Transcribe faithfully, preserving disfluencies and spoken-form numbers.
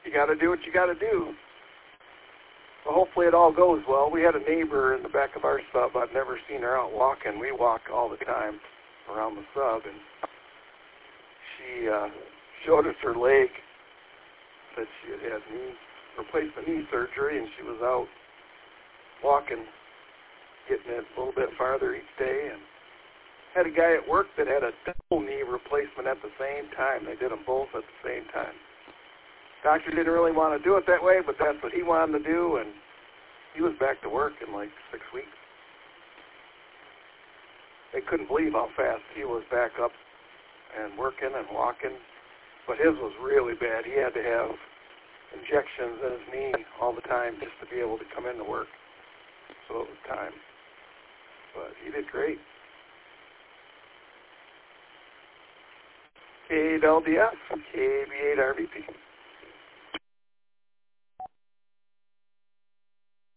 you got to do what you got to do. Well, hopefully it all goes well. We had a neighbor in the back of our sub. I've never seen her out walking. We walk all the time around the sub, and she uh, showed us her leg. Said she had had knee replacement knee surgery, and she was out walking, getting it a little bit farther each day, and had a guy at work that had a double knee replacement at the same time. They did them both at the same time. Doctor didn't really want to do it that way, but that's what he wanted to do, and he was back to work in like six weeks. They couldn't believe how fast he was back up and working and walking, but his was really bad. He had to have injections in his knee all the time just to be able to come into work. So it was time. But he did great. K L D F, K B eight R V P.